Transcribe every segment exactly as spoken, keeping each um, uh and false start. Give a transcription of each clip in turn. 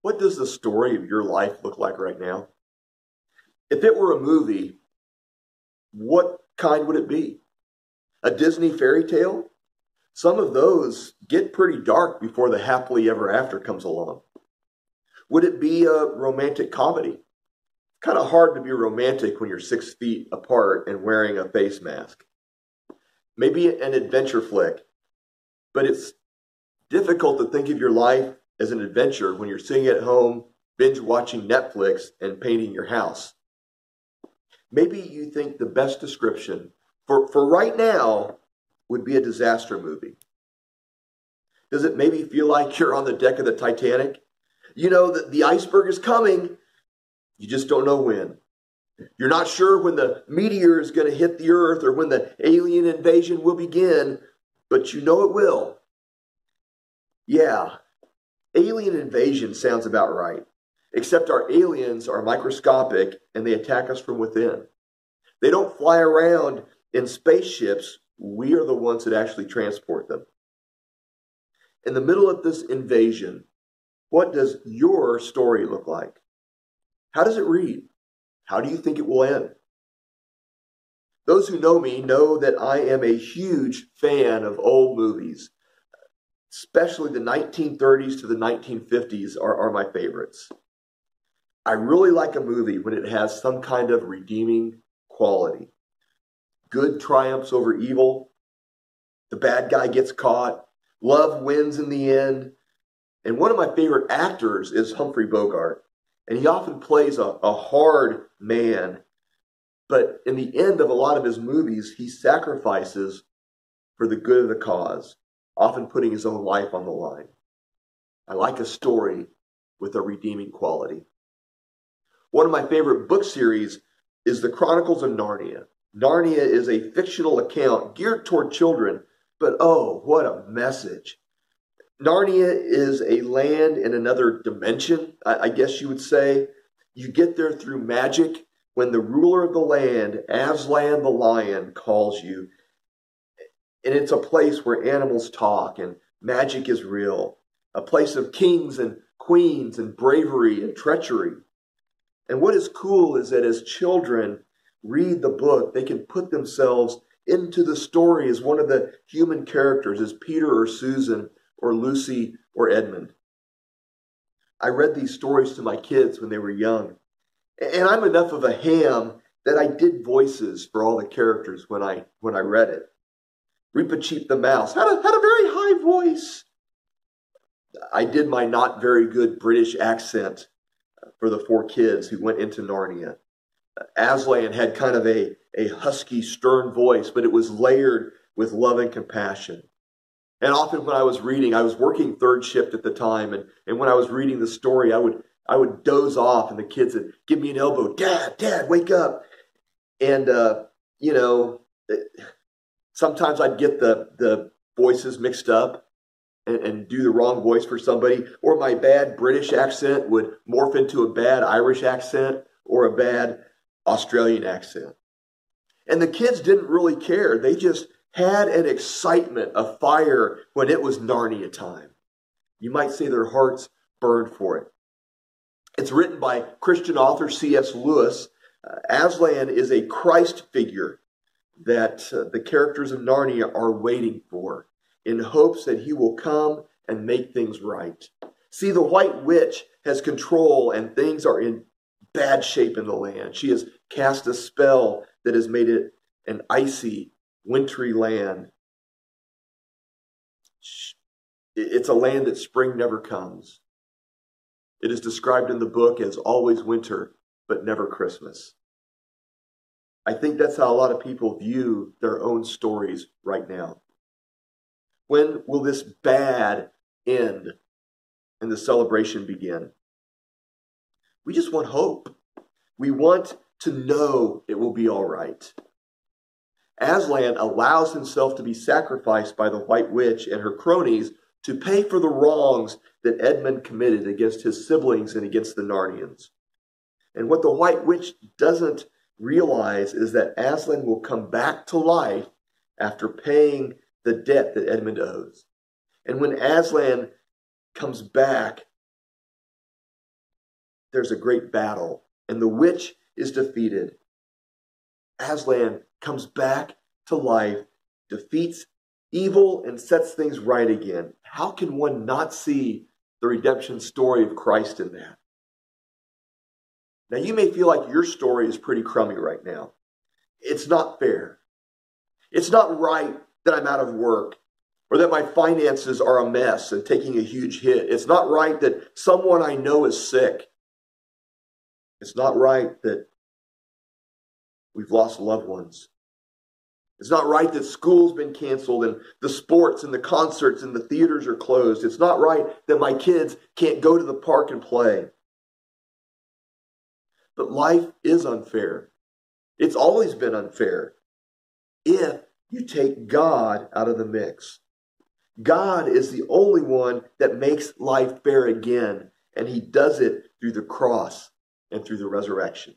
What does the story of your life look like right now? If it were a movie, what kind would it be? A Disney fairy tale? Some of those get pretty dark before the happily ever after comes along. Would it be a romantic comedy? Kind of hard to be romantic when you're six feet apart and wearing a face mask. Maybe an adventure flick, but it's difficult to think of your life as an adventure when you're sitting at home, binge watching Netflix and painting your house. Maybe you think the best description for, for right now would be a disaster movie. Does it maybe feel like you're on the deck of the Titanic? You know that the iceberg is coming, you just don't know when. You're not sure when the meteor is going to hit the earth or when the alien invasion will begin, but you know it will. Yeah, alien invasion sounds about right, except our aliens are microscopic and they attack us from within. They don't fly around in spaceships. We are the ones that actually transport them. In the middle of this invasion, what does your story look like? How does it read? How do you think it will end? Those who know me know that I am a huge fan of old movies. Especially the nineteen thirties to the nineteen fifties are, are my favorites. I really like a movie when it has some kind of redeeming quality. Good triumphs over evil. The bad guy gets caught. Love wins in the end. And one of my favorite actors is Humphrey Bogart. And he often plays a, a hard man. But in the end of a lot of his movies, he sacrifices for the good of the cause, often putting his own life on the line. I like a story with a redeeming quality. One of my favorite book series is The Chronicles of Narnia. Narnia is a fictional account geared toward children, but oh, what a message. Narnia is a land in another dimension, I, I guess you would say. You get there through magic when the ruler of the land, Aslan the lion, calls you. And it's a place where animals talk and magic is real. A place of kings and queens and bravery and treachery. And what is cool is that as children read the book, they can put themselves into the story as one of the human characters, as Peter or Susan or Lucy or Edmund. I read these stories to my kids when they were young. And I'm enough of a ham that I did voices for all the characters when I when I read it. Reepicheep the mouse had a, had a very high voice. I did my not very good British accent for the four kids who went into Narnia. Aslan had kind of a, a husky, stern voice, but it was layered with love and compassion. And often when I was reading, I was working third shift at the time, and, and when I was reading the story, I would I would doze off, and the kids would give me an elbow, Dad, Dad, wake up. And, uh, you know, sometimes I'd get the, the voices mixed up and, and do the wrong voice for somebody, or my bad British accent would morph into a bad Irish accent or a bad Australian accent. And the kids didn't really care. They just had an excitement, a fire when it was Narnia time. You might say their hearts burned for it. It's written by Christian author C S Lewis. Uh, Aslan is a Christ figure that uh, the characters of Narnia are waiting for in hopes that he will come and make things right. See, the White Witch has control and things are in bad shape in the land. She has cast a spell that has made it an icy, wintry land. It's a land that spring never comes. It is described in the book as always winter, but never Christmas. I think that's how a lot of people view their own stories right now. When will this bad end and the celebration begin? We just want hope. We want to know it will be all right. Aslan allows himself to be sacrificed by the White Witch and her cronies to pay for the wrongs that Edmund committed against his siblings and against the Narnians. And what the White Witch doesn't realize is that Aslan will come back to life after paying the debt that Edmund owes. And when Aslan comes back, there's a great battle, and the witch is defeated. Aslan comes back to life, defeats evil, and sets things right again. How can one not see the redemption story of Christ in that? Now, you may feel like your story is pretty crummy right now. It's not fair. It's not right that I'm out of work, or that my finances are a mess and taking a huge hit. It's not right that someone I know is sick. It's not right that we've lost loved ones. It's not right that school's been canceled and the sports and the concerts and the theaters are closed. It's not right that my kids can't go to the park and play. But life is unfair. It's always been unfair if you take God out of the mix. God is the only one that makes life fair again, and he does it through the cross and through the resurrection.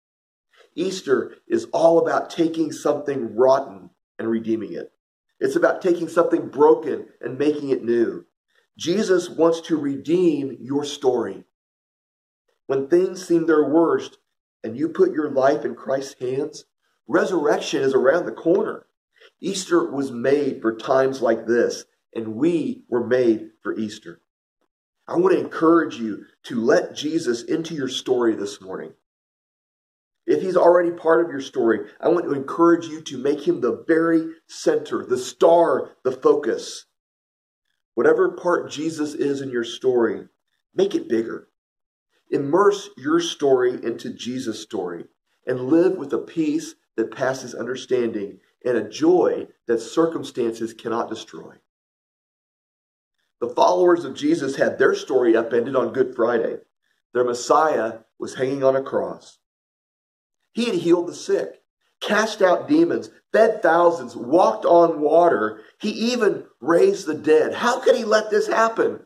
Easter is all about taking something rotten and redeeming it. It's about taking something broken and making it new. Jesus wants to redeem your story. When things seem their worst and you put your life in Christ's hands, resurrection is around the corner. Easter was made for times like this, and we were made for Easter. I want to encourage you to let Jesus into your story this morning. If he's already part of your story, I want to encourage you to make him the very center, the star, the focus. Whatever part Jesus is in your story, make it bigger. Immerse your story into Jesus' story and live with a peace that passes understanding and a joy that circumstances cannot destroy. The followers of Jesus had their story upended on Good Friday. Their Messiah was hanging on a cross. He had healed the sick, cast out demons, fed thousands, walked on water. He even raised the dead. How could he let this happen?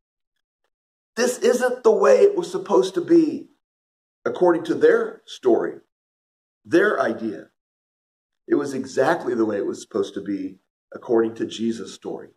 This isn't the way it was supposed to be, according to their story, their idea. It was exactly the way it was supposed to be, according to Jesus' story.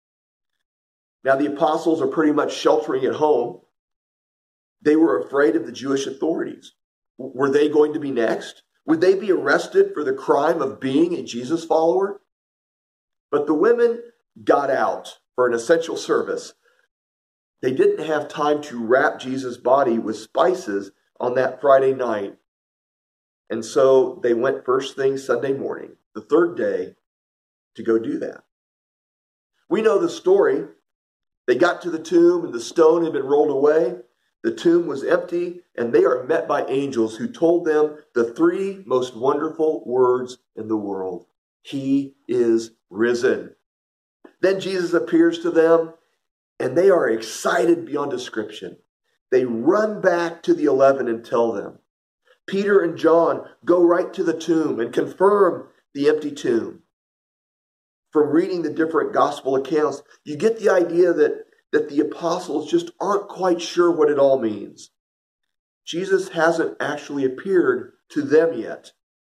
Now, the apostles are pretty much sheltering at home. They were afraid of the Jewish authorities. Were they going to be next? Would they be arrested for the crime of being a Jesus follower? But the women got out for an essential service. They didn't have time to wrap Jesus' body with spices on that Friday night. And so they went first thing Sunday morning, the third day, to go do that. We know the story. They got to the tomb and the stone had been rolled away. The tomb was empty, and they are met by angels who told them the three most wonderful words in the world. He is risen. Then Jesus appears to them, and they are excited beyond description. They run back to the eleven and tell them. Peter and John go right to the tomb and confirm the empty tomb. From reading the different gospel accounts, you get the idea that that the apostles just aren't quite sure what it all means. Jesus hasn't actually appeared to them yet.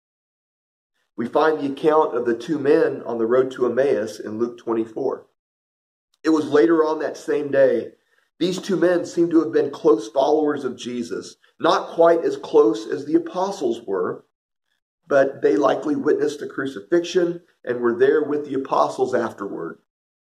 We find the account of the two men on the road to Emmaus in Luke twenty-four. It was later on that same day. These two men seem to have been close followers of Jesus, not quite as close as the apostles were, but they likely witnessed the crucifixion and were there with the apostles afterward.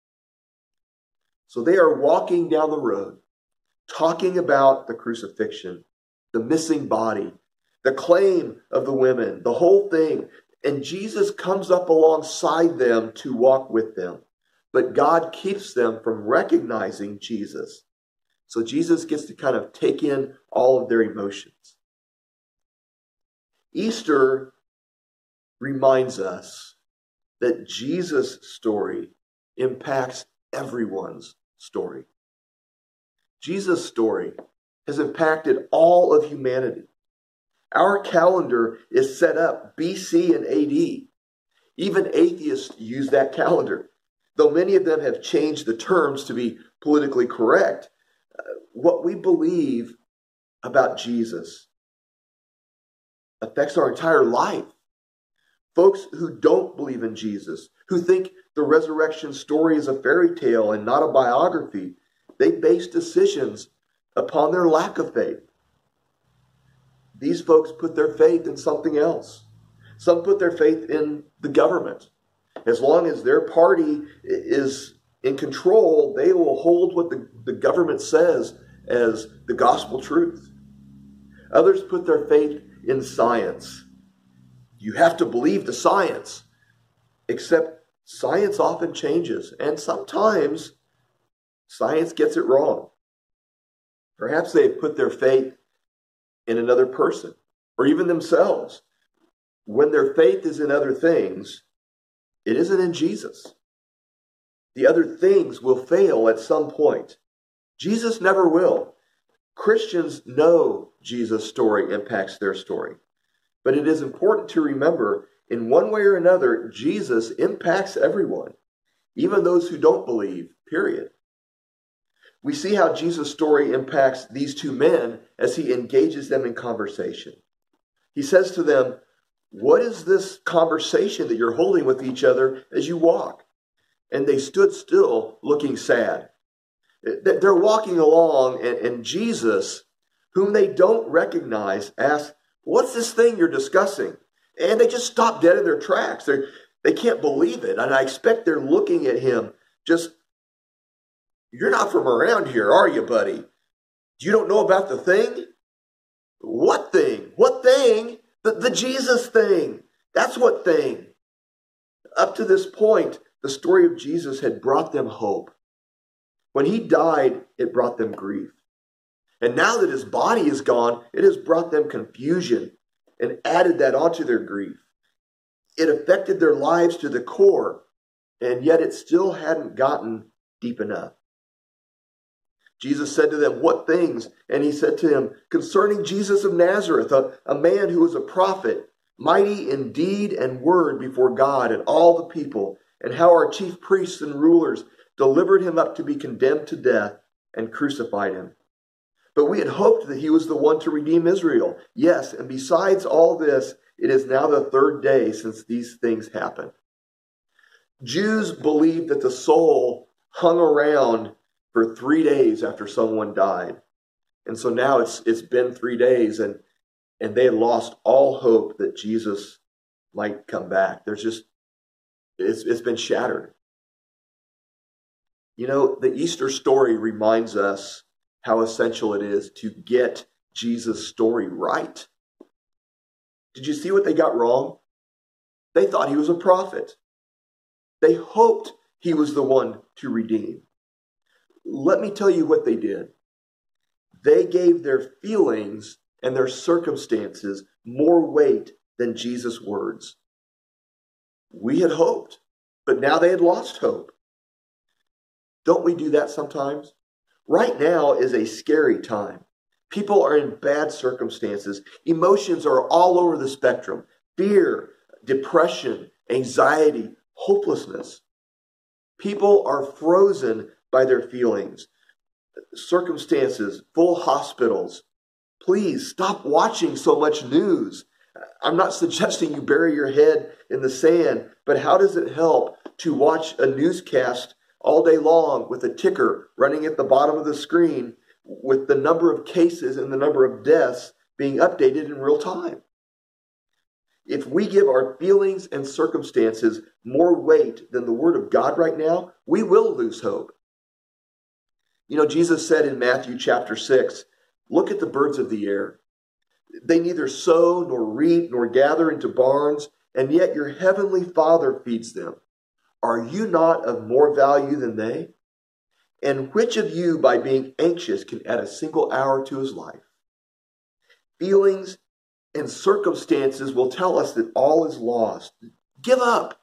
So they are walking down the road, talking about the crucifixion, the missing body, the claim of the women, the whole thing. And Jesus comes up alongside them to walk with them. But God keeps them from recognizing Jesus. So Jesus gets to kind of take in all of their emotions. Easter reminds us that Jesus' story impacts everyone's story. Jesus' story has impacted all of humanity. Our calendar is set up B C and A D. Even atheists use that calendar. Though many of them have changed the terms to be politically correct, uh, what we believe about Jesus affects our entire life. Folks who don't believe in Jesus, who think the resurrection story is a fairy tale and not a biography, they base decisions upon their lack of faith. these folks put their faith in something else. Some put their faith in the government. As long as their party is in control, they will hold what the, the government says as the gospel truth. Others put their faith in science. You have to believe the science, except science often changes, and sometimes science gets it wrong. Perhaps they have put their faith in another person, or even themselves. When their faith is in other things, it isn't in Jesus. The other things will fail at some point. Jesus never will. Christians know Jesus' story impacts their story. But it is important to remember, in one way or another, Jesus impacts everyone, even those who don't believe, period. We see how Jesus' story impacts these two men as he engages them in conversation. He says to them, "What is this conversation that you're holding with each other as you walk?" And they stood still, looking sad. They're walking along, and Jesus, whom they don't recognize, asks, "What's this thing you're discussing?" And they just stop dead in their tracks. They're, they can't believe it. And I expect they're looking at him just, "You're not from around here, are you, buddy? You don't know about the thing?" "What thing? What thing?" The, the Jesus thing. That's what thing. Up to this point, the story of Jesus had brought them hope. When he died, it brought them grief. And now that his body is gone, it has brought them confusion and added that onto their grief. It affected their lives to the core, and yet it still hadn't gotten deep enough. Jesus said to them, "What things?" And he said to him, "Concerning Jesus of Nazareth, a, a man who was a prophet, mighty in deed and word before God and all the people, and how our chief priests and rulers delivered him up to be condemned to death and crucified him. But we had hoped that he was the one to redeem Israel. Yes, and besides all this, it is now the third day since these things happened." Jews believed that the soul hung around for three days after someone died. And so now it's it's been three days, and, and they had lost all hope that Jesus might come back. There's just, it's it's been shattered. You know, the Easter story reminds us how essential it is to get Jesus' story right. Did you see what they got wrong? They thought he was a prophet. They hoped he was the one to redeem. Let me tell you what they did. They gave their feelings and their circumstances more weight than Jesus' words. We had hoped, but now they had lost hope. Don't we do that sometimes? Right now is a scary time. People are in bad circumstances. Emotions are all over the spectrum. Fear, depression, anxiety, hopelessness. People are frozen by their feelings. Circumstances, full hospitals. Please stop watching so much news. I'm not suggesting you bury your head in the sand, but how does it help to watch a newscast all day long with a ticker running at the bottom of the screen with the number of cases and the number of deaths being updated in real time? If we give our feelings and circumstances more weight than the Word of God right now, we will lose hope. You know, Jesus said in Matthew chapter six, "Look at the birds of the air. They neither sow nor reap nor gather into barns, and yet your heavenly Father feeds them. Are you not of more value than they? And which of you, by being anxious, can add a single hour to his life?" Feelings and circumstances will tell us that all is lost. Give up.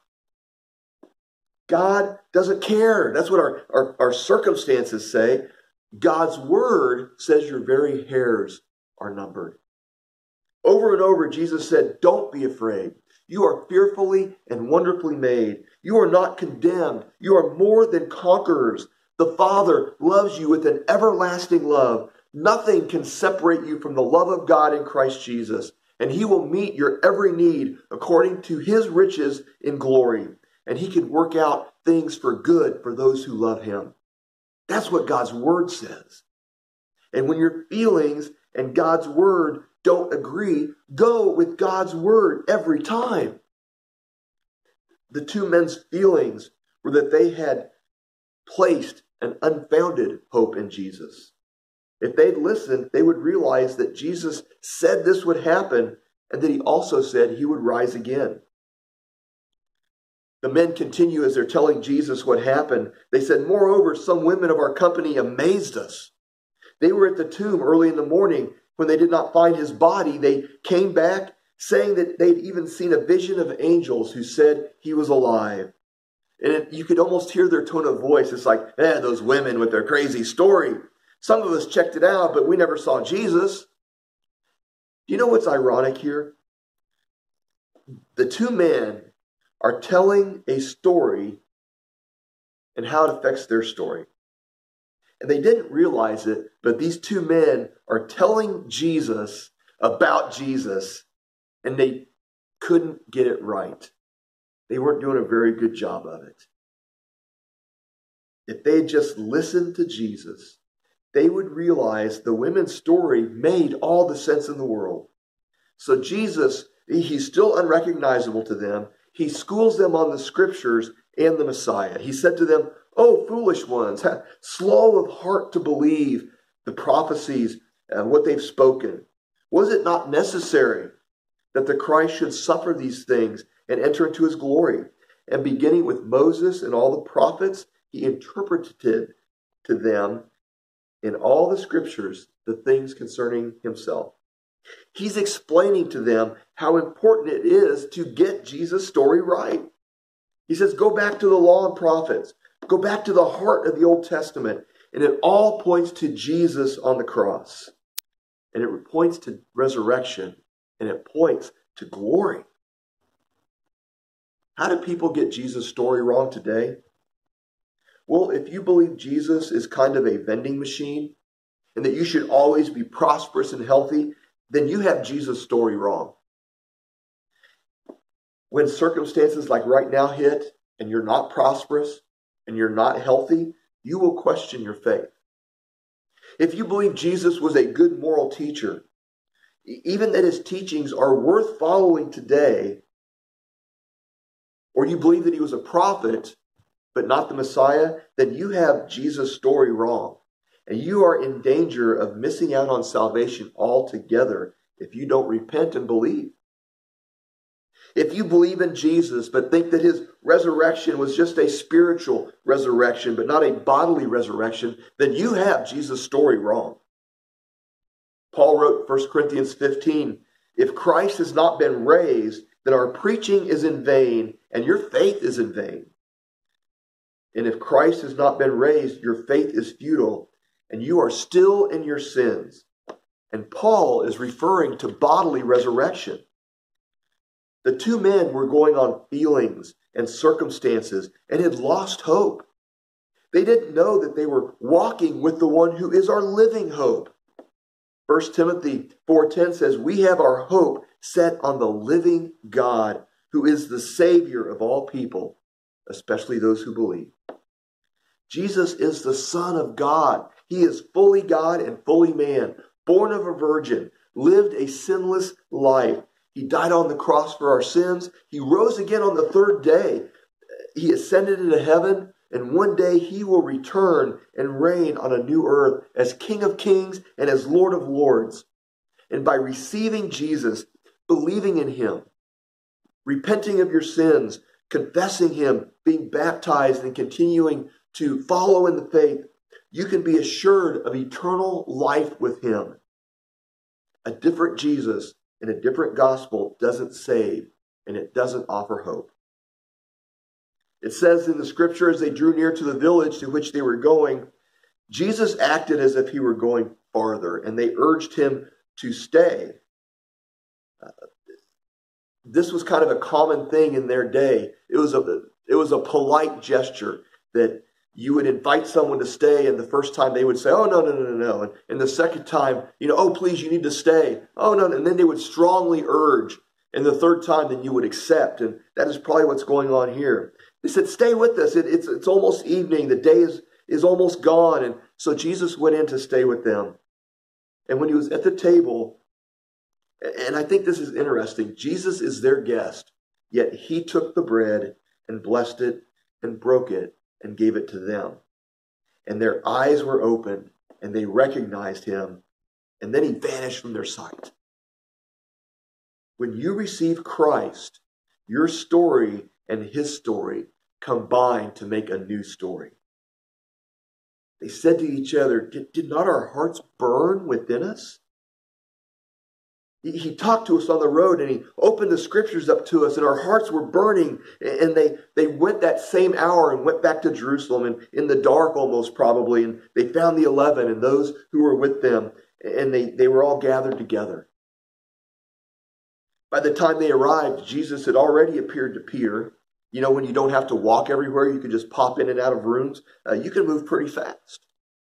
God doesn't care. That's what our, our, our circumstances say. God's word says your very hairs are numbered. Over and over, Jesus said, "Don't be afraid. You are fearfully and wonderfully made. You are not condemned. You are more than conquerors. The Father loves you with an everlasting love. Nothing can separate you from the love of God in Christ Jesus. And he will meet your every need according to his riches in glory. And he can work out things for good for those who love him." That's what God's word says. And when your feelings and God's word don't agree, go with God's word every time. The two men's feelings were that they had placed an unfounded hope in Jesus. If they'd listened, they would realize that Jesus said this would happen and that he also said he would rise again. The men continue as they're telling Jesus what happened. They said, moreover, some women of our company amazed us. They were at the tomb early in the morning. When they did not find his body, they came back saying that they'd even seen a vision of angels who said he was alive. And it, you could almost hear their tone of voice. It's like, eh, those women with their crazy story. Some of us checked it out, but we never saw Jesus. Do you know what's ironic here? The two men are telling a story and how it affects their story. And they didn't realize it, but these two men are telling Jesus about Jesus, and they couldn't get it right. They weren't doing a very good job of it. If they had just listened to Jesus, they would realize the women's story made all the sense in the world. So Jesus, he's still unrecognizable to them. He schools them on the scriptures and the Messiah. He said to them, "Oh, foolish ones, slow of heart to believe the prophecies and what they've spoken. Was it not necessary that the Christ should suffer these things and enter into his glory?" And beginning with Moses and all the prophets, he interpreted to them in all the scriptures the things concerning himself. He's explaining to them how important it is to get Jesus' story right. He says, go back to the law and prophets. Go back to the heart of the Old Testament. And it all points to Jesus on the cross. And it points to resurrection. And it points to glory. How do people get Jesus' story wrong today? Well, if you believe Jesus is kind of a vending machine and that you should always be prosperous and healthy, then you have Jesus' story wrong. When circumstances like right now hit and you're not prosperous and you're not healthy, you will question your faith. If you believe Jesus was a good moral teacher, even that his teachings are worth following today, or you believe that he was a prophet but not the Messiah, then you have Jesus' story wrong. And you are in danger of missing out on salvation altogether if you don't repent and believe. If you believe in Jesus but think that his resurrection was just a spiritual resurrection but not a bodily resurrection, then you have Jesus' story wrong. Paul wrote First Corinthians fifteen, if Christ has not been raised, then our preaching is in vain and your faith is in vain. And if Christ has not been raised, your faith is futile and you are still in your sins. And Paul is referring to bodily resurrection. The two men were going on feelings and circumstances and had lost hope. They didn't know that they were walking with the one who is our living hope. First Timothy four ten says, we have our hope set on the living God, who is the Savior of all people, especially those who believe. Jesus is the Son of God. He is fully God and fully man, born of a virgin, lived a sinless life. He died on the cross for our sins. He rose again on the third day. He ascended into heaven, and one day he will return and reign on a new earth as King of Kings and as Lord of Lords. And by receiving Jesus, believing in him, repenting of your sins, confessing him, being baptized, and continuing to follow in the faith, you can be assured of eternal life with him. A different Jesus and a different gospel doesn't save, and it doesn't offer hope. It says in the scripture, as they drew near to the village to which they were going, Jesus acted as if he were going farther, and they urged him to stay. Uh, this was kind of a common thing in their day. It was a, it was a polite gesture that you would invite someone to stay, and the first time they would say, oh, no, no, no, no, no. And, and the second time, you know, oh, please, you need to stay. Oh, no, no. And then they would strongly urge. And the third time, then you would accept. And that is probably what's going on here. They said, stay with us. It, it's, it's almost evening. The day is, is almost gone. And so Jesus went in to stay with them. And when he was at the table, And I think this is interesting. Jesus is their guest, yet he took the bread and blessed it and broke it and gave it to them. And their eyes were opened and they recognized him, and then he vanished from their sight. When you receive Christ, your story and his story combine to make a new story. They said to each other, did, did not our hearts burn within us? He, he talked to us on the road and he opened the scriptures up to us and our hearts were burning. And they, they went that same hour and went back to Jerusalem, and in the dark almost probably. And they found the eleven and those who were with them, and they, they were all gathered together. By the time they arrived, Jesus had already appeared to Peter. You know, when you don't have to walk everywhere, you can just pop in and out of rooms. Uh, you can move pretty fast.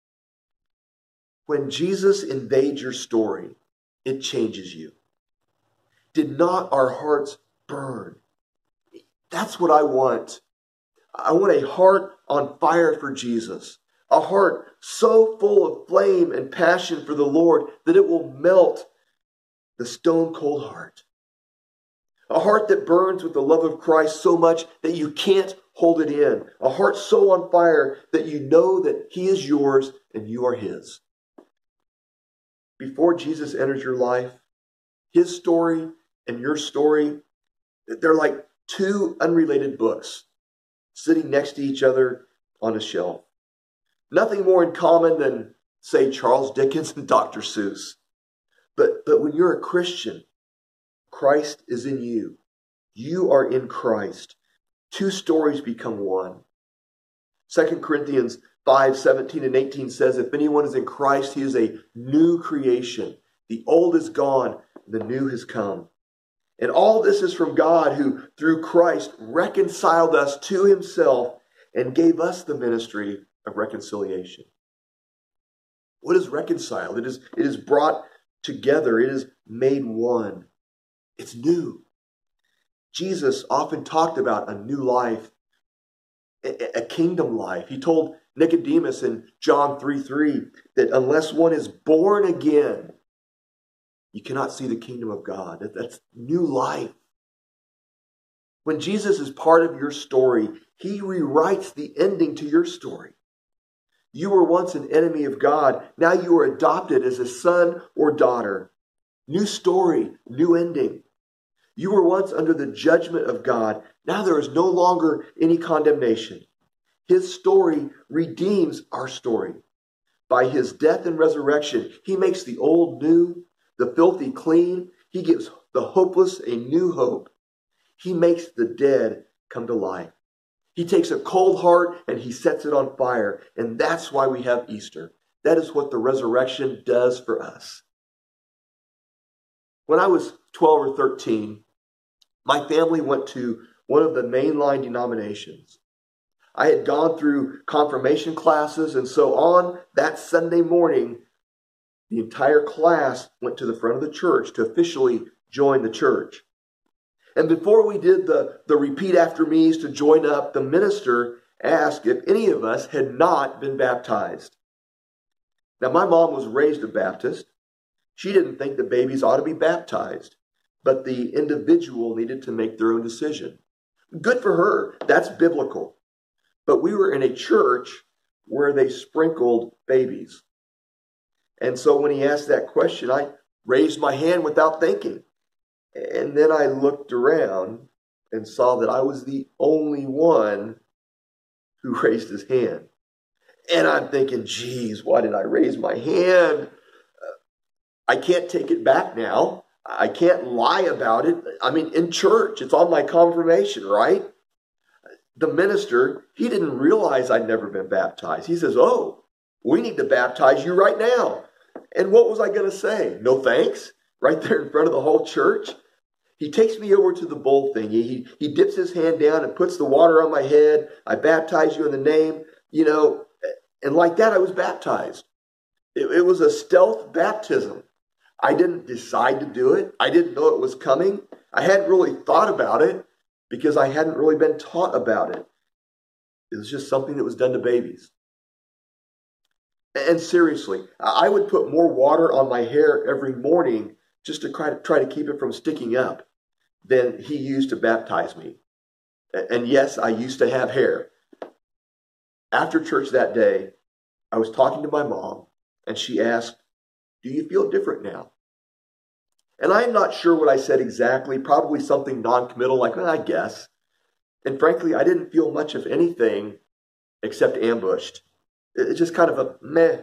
When Jesus invades your story, it changes you. Did not our hearts burn? That's what I want. I want a heart on fire for Jesus. A heart so full of flame and passion for the Lord that it will melt the stone cold heart. A heart that burns with the love of Christ so much that you can't hold it in. A heart so on fire that you know that he is yours and you are his. Before Jesus enters your life, his story and your story, they're like two unrelated books sitting next to each other on a shelf. Nothing more in common than, say, Charles Dickens and Doctor Seuss. But, but when you're a Christian, Christ is in you. You are in Christ. Two stories become one. Second Corinthians five, seventeen and eighteen says, if anyone is in Christ, he is a new creation. The old is gone, the new has come. And all this is from God, who through Christ reconciled us to himself and gave us the ministry of reconciliation. What is reconciled? It is, it is brought together. It is made one. It's new. Jesus often talked about a new life, a kingdom life. He told Nicodemus in John three three that unless one is born again, you cannot see the kingdom of God. That's new life. When Jesus is part of your story, he rewrites the ending to your story. You were once an enemy of God. Now you are adopted as a son or daughter. New story, new ending. You were once under the judgment of God. Now there is no longer any condemnation. His story redeems our story. By his death and resurrection, he makes the old new, the filthy clean. He gives the hopeless a new hope. He makes the dead come to life. He takes a cold heart and he sets it on fire. And that's why we have Easter. That is what the resurrection does for us. When I was twelve or thirteen, my family went to one of the mainline denominations. I had gone through confirmation classes, and so on that Sunday morning, the entire class went to the front of the church to officially join the church. And before we did the, the repeat after me's to join up, the minister asked if any of us had not been baptized. Now, my mom was raised a Baptist. She didn't think that babies ought to be baptized, but the individual needed to make their own decision. Good for her. That's biblical. But we were in a church where they sprinkled babies. And so when he asked that question, I raised my hand without thinking. And then I looked around and saw that I was the only one who raised his hand. And I'm thinking, geez, why did I raise my hand? Uh, I can't take it back now. I can't lie about it. I mean, in church, it's on my confirmation, right? The minister, he didn't realize I'd never been baptized. He says, oh, we need to baptize you right now. And what was I going to say? No thanks? Right there in front of the whole church? He takes me over to the bowl thing. He, he dips his hand down and puts the water on my head. I baptize you in the name, you know, and like that I was baptized. It, it was a stealth baptism. I didn't decide to do it. I didn't know it was coming. I hadn't really thought about it because I hadn't really been taught about it. It was just something that was done to babies. And seriously, I would put more water on my hair every morning just to try to, try to keep it from sticking up, than he used to baptize me. And yes, I used to have hair. After church that day, I was talking to my mom, and she asked, "Do you feel different now?" And I'm not sure what I said exactly, probably something non-committal, like, well, I guess. And frankly, I didn't feel much of anything except ambushed. It's just kind of a meh.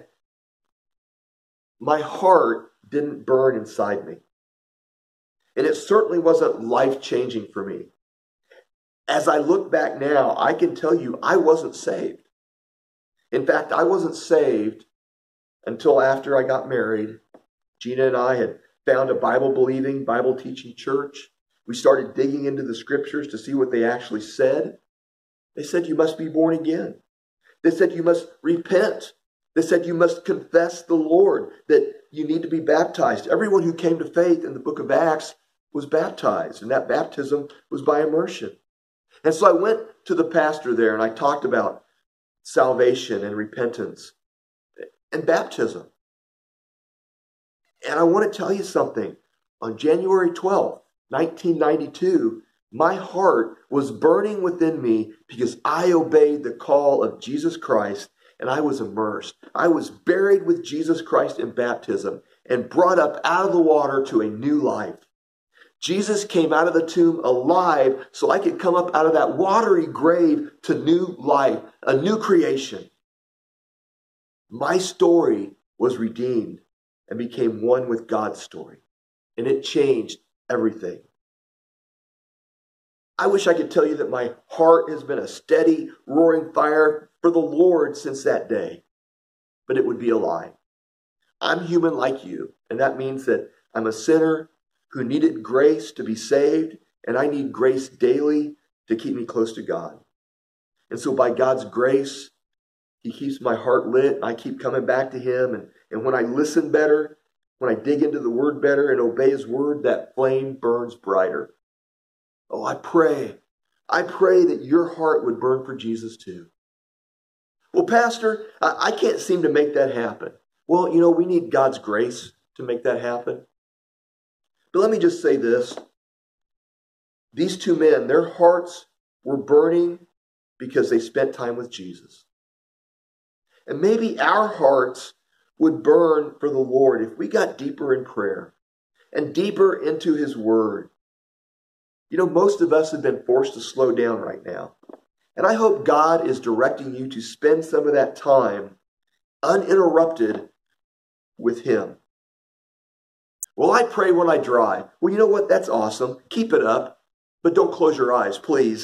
My heart didn't burn inside me. And it certainly wasn't life-changing for me. As I look back now, I can tell you I wasn't saved. In fact, I wasn't saved until after I got married. Gina and I had found a Bible-believing, Bible-teaching church. We started digging into the scriptures to see what they actually said. They said you must be born again. They said you must repent. They said you must confess the Lord, that you need to be baptized. Everyone who came to faith in the book of Acts was baptized, and that baptism was by immersion. And so I went to the pastor there and I talked about salvation and repentance and baptism. And I want to tell you something. On January twelfth, nineteen ninety-two, my heart was burning within me because I obeyed the call of Jesus Christ and I was immersed. I was buried with Jesus Christ in baptism and brought up out of the water to a new life. Jesus came out of the tomb alive so I could come up out of that watery grave to new life, a new creation. My story was redeemed and became one with God's story, and it changed everything. I wish I could tell you that my heart has been a steady, roaring fire for the Lord since that day, but it would be a lie. I'm human like you, and that means that I'm a sinner who needed grace to be saved, and I need grace daily to keep me close to God. And so by God's grace, He keeps my heart lit. I keep coming back to Him, and, and when I listen better, when I dig into the Word better and obey His Word, that flame burns brighter. Oh, I pray, I pray that your heart would burn for Jesus too. Well, Pastor, I, I can't seem to make that happen. Well, you know, we need God's grace to make that happen. But let me just say this. These two men, their hearts were burning because they spent time with Jesus. And maybe our hearts would burn for the Lord if we got deeper in prayer and deeper into His Word. You know, most of us have been forced to slow down right now. And I hope God is directing you to spend some of that time uninterrupted with Him. Well, I pray when I drive. Well, you know what? That's awesome. Keep it up. But don't close your eyes, please.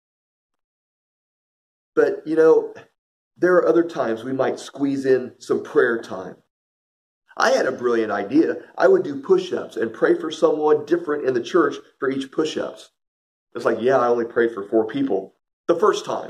But, you know, there are other times we might squeeze in some prayer time. I had a brilliant idea. I would do push-ups and pray for someone different in the church for each push-ups. It's like, yeah, I only prayed for four people the first time.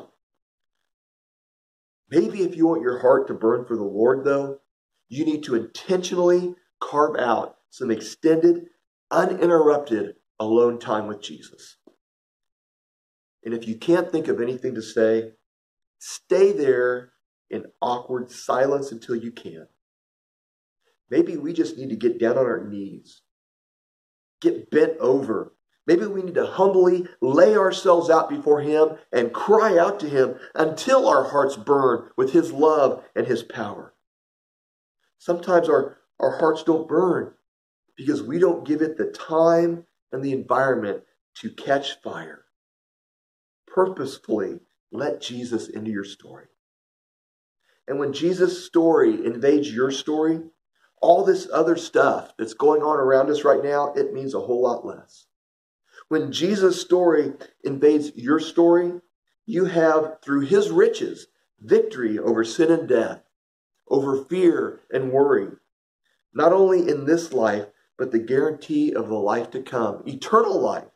Maybe if you want your heart to burn for the Lord, though, you need to intentionally carve out some extended, uninterrupted alone time with Jesus. And if you can't think of anything to say, stay there in awkward silence until you can. Maybe we just need to get down on our knees, get bent over. Maybe we need to humbly lay ourselves out before Him and cry out to Him until our hearts burn with His love and His power. Sometimes our, our hearts don't burn because we don't give it the time and the environment to catch fire. Purposefully let Jesus into your story. And when Jesus' story invades your story, all this other stuff that's going on around us right now, it means a whole lot less. When Jesus' story invades your story, you have, through His riches, victory over sin and death, over fear and worry, not only in this life, but the guarantee of the life to come, eternal life.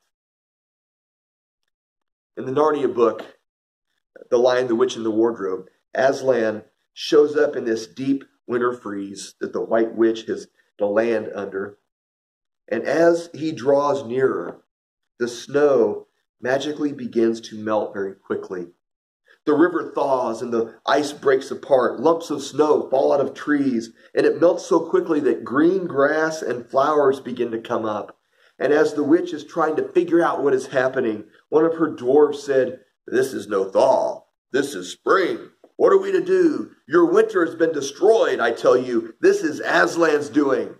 In the Narnia book, The Lion, the Witch, and the Wardrobe, Aslan shows up in this deep winter freeze that the White Witch has to land under. And as he draws nearer, the snow magically begins to melt very quickly. The river thaws and the ice breaks apart. Lumps of snow fall out of trees, and it melts so quickly that green grass and flowers begin to come up. And as the witch is trying to figure out what is happening, one of her dwarves said, "This is no thaw. This is spring. What are we to do? Your winter has been destroyed, I tell you. This is Aslan's doing."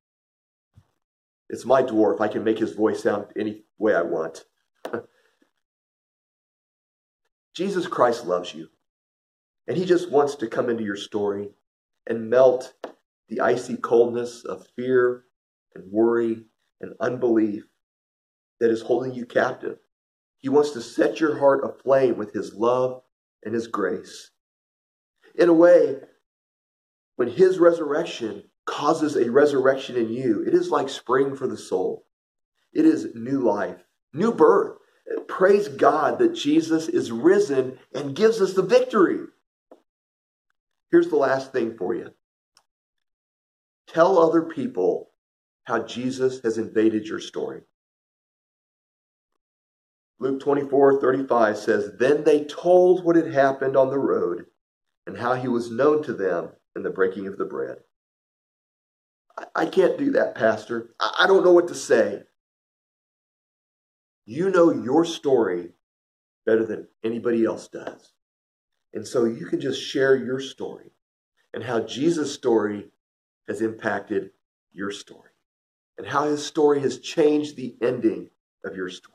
It's my dwarf. I can make his voice sound any way I want. Jesus Christ loves you. And he just wants to come into your story and melt the icy coldness of fear and worry and unbelief that is holding you captive. He wants to set your heart aflame with his love and his grace. In a way, when his resurrection causes a resurrection in you, it is like spring for the soul. It is new life, new birth. Praise God that Jesus is risen and gives us the victory. Here's the last thing for you. Tell other people how Jesus has invaded your story. Luke twenty-four thirty-five says, "Then they told what had happened on the road and how he was known to them in the breaking of the bread." I, I can't do that, Pastor. I, I don't know what to say. You know your story better than anybody else does. And so you can just share your story and how Jesus' story has impacted your story and how his story has changed the ending of your story.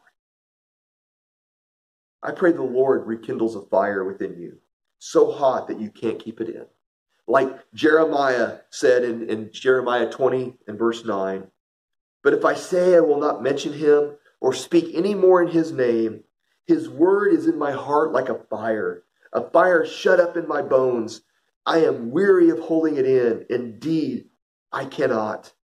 I pray the Lord rekindles a fire within you, so hot that you can't keep it in. Like Jeremiah said in, in Jeremiah twenty and verse nine, "But if I say I will not mention him or speak any more in his name, his word is in my heart like a fire, a fire shut up in my bones. I am weary of holding it in. Indeed, I cannot."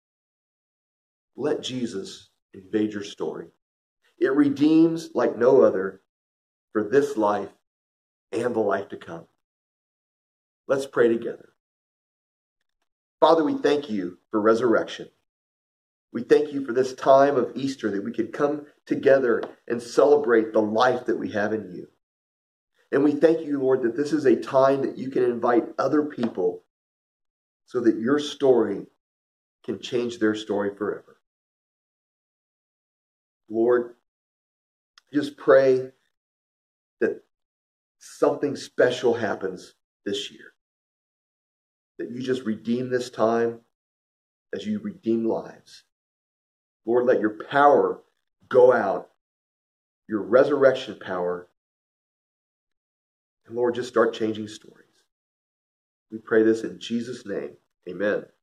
Let Jesus invade your story. It redeems like no other for this life and the life to come. Let's pray together. Father, we thank you for resurrection. We thank you for this time of Easter that we could come together and celebrate the life that we have in you. And we thank you, Lord, that this is a time that you can invite other people so that your story can change their story forever. Lord, just pray that something special happens this year. That you just redeem this time as you redeem lives. Lord, let your power go out, your resurrection power. And Lord, just start changing stories. We pray this in Jesus' name. Amen.